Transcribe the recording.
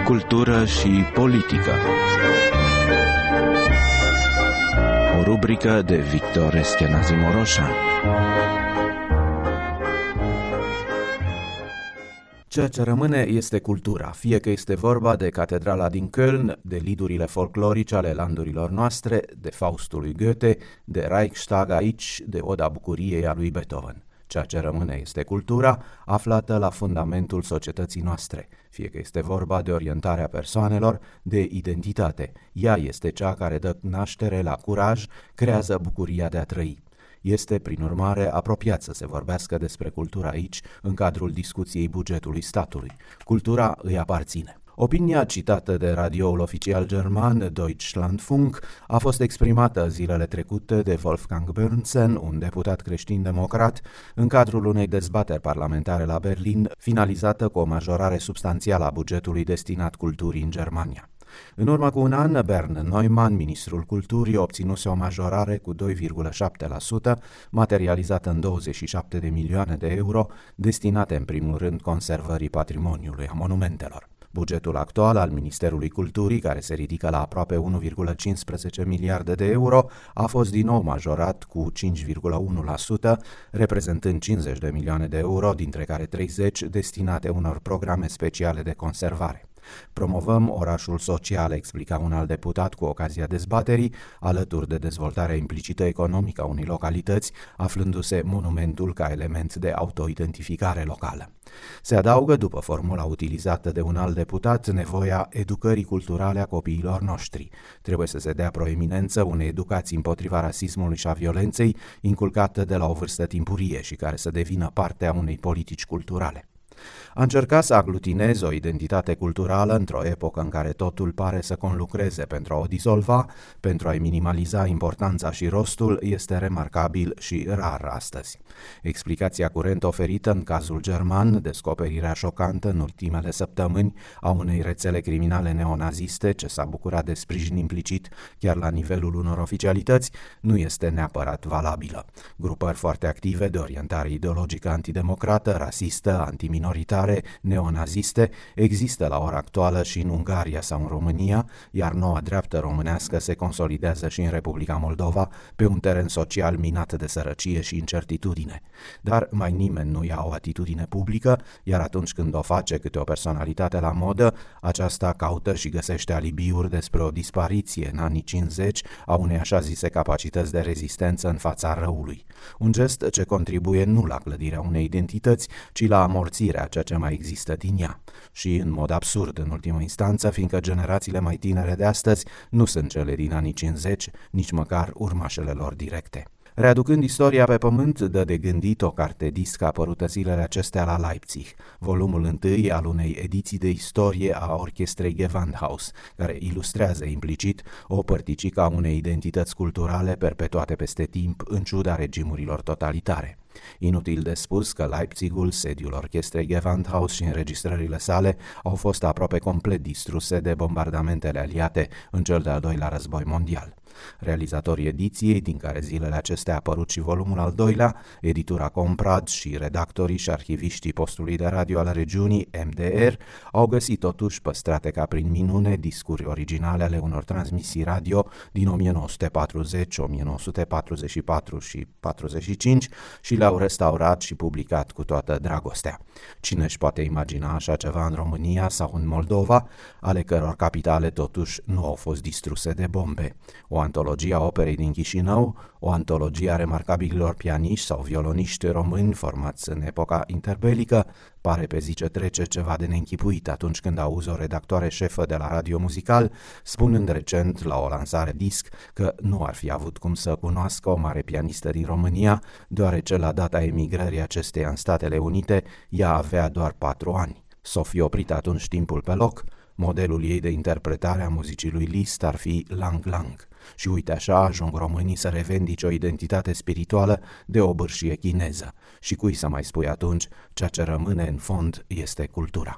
cultură și politică. O rubrică de Victor Eschenazi Moroșan. Ceea ce rămâne este cultura, fie că este vorba de catedrala din Köln, de lidurile folclorice ale landurilor noastre, de Faustul lui Goethe, de Reichstag aici, de Oda Bucuriei a lui Beethoven. Ceea ce rămâne este cultura, aflată la fundamentul societății noastre, fie că este vorba de orientarea persoanelor, de identitate. Ea este cea care dă naștere la curaj, creează bucuria de a trăi. Este, prin urmare, apropiat să se vorbească despre cultura aici, în cadrul discuției bugetului statului. Cultura îi aparține. Opinia citată de radioul oficial german Deutschlandfunk a fost exprimată zilele trecute de Wolfgang Börnsen, un deputat creștin-democrat, în cadrul unei dezbateri parlamentare la Berlin, finalizată cu o majorare substanțială a bugetului destinat culturii în Germania. În urmă cu un an, Bernd Neumann, ministrul culturii, obținuse o majorare cu 2,7%, materializată în 27 de milioane de euro, destinate în primul rând conservării patrimoniului, a monumentelor. Bugetul actual al Ministerului Culturii, care se ridică la aproape 1,15 miliarde de euro, a fost din nou majorat cu 5,1%, reprezentând 50 de milioane de euro, dintre care 30 destinate unor programe speciale de conservare. Promovăm orașul social, explica un alt deputat cu ocazia dezbaterii, alături de dezvoltarea implicită economică a unei localități, aflându-se monumentul ca element de autoidentificare locală. Se adaugă, după formula utilizată de un alt deputat, nevoia educării culturale a copiilor noștri. Trebuie să se dea proeminență unei educații împotriva rasismului și a violenței, inculcată de la o vârstă timpurie și care să devină parte a unei politici culturale. A încerca să aglutineze o identitate culturală într-o epocă în care totul pare să conlucreze pentru a o dizolva, pentru a-i minimaliza importanța și rostul, este remarcabil și rar astăzi. Explicația curent oferită în cazul german, descoperirea șocantă în ultimele săptămâni a unei rețele criminale neonaziste ce s-a bucurat de sprijin implicit chiar la nivelul unor oficialități, nu este neapărat valabilă. Grupări foarte active de orientare ideologică antidemocrată, rasistă, antiminoritară, neonaziste există la ora actuală și în Ungaria sau în România, iar noua dreaptă românească se consolidează și în Republica Moldova pe un teren social minat de sărăcie și incertitudine. Dar mai nimeni nu ia o atitudine publică, iar atunci când o face câte o personalitate la modă, aceasta caută și găsește alibiuri despre o dispariție în anii 50 a unei așa zise capacități de rezistență în fața răului. Un gest ce contribuie nu la clădirea unei identități, ci la amorțirea ceea ce mai există din ea. Și în mod absurd, în ultimă instanță, fiindcă generațiile mai tinere de astăzi nu sunt cele din anii 50, nici măcar urmașele lor directe. Readucând istoria pe pământ, dă de gândit o carte disc apărută zilele acestea la Leipzig, volumul întâi al unei ediții de istorie a orchestrei Gewandhaus, care ilustrează implicit o părticică a unei identități culturale perpetuate peste timp în ciuda regimurilor totalitare. Inutil de spus că Leipzigul, sediul orchestrei Gewandhaus și înregistrările sale au fost aproape complet distruse de bombardamentele aliate în cel de-al doilea război mondial. Realizatorii ediției, din care zilele acestea a apărut și volumul al doilea, editura Comprad și redactorii și arhiviștii postului de radio al regiunii, MDR, au găsit totuși păstrate ca prin minune discuri originale ale unor transmisii radio din 1940, 1944 și 45 și le-au restaurat și publicat cu toată dragostea. Cine își poate imagina așa ceva în România sau în Moldova, ale căror capitale totuși nu au fost distruse de bombe? O antologie a operei din Chișinău, o antologie a remarcabililor pianiști sau violoniști români formați în epoca interbelică, pare pe zi ce trece ceva de neînchipuit atunci când auzi o redactoare șefă de la Radio Muzical spunând recent la o lansare disc că nu ar fi avut cum să cunoască o mare pianistă din România, deoarece la data emigrării acesteia în Statele Unite ea avea doar 4 ani. S-o fi oprit atunci timpul pe loc, modelul ei de interpretare a muzicii lui Liszt ar fi Lang Lang. Și uite așa ajung românii să revendice o identitate spirituală de o bârșie chineză. Și cui să mai spui atunci, ceea ce rămâne în fond este cultura.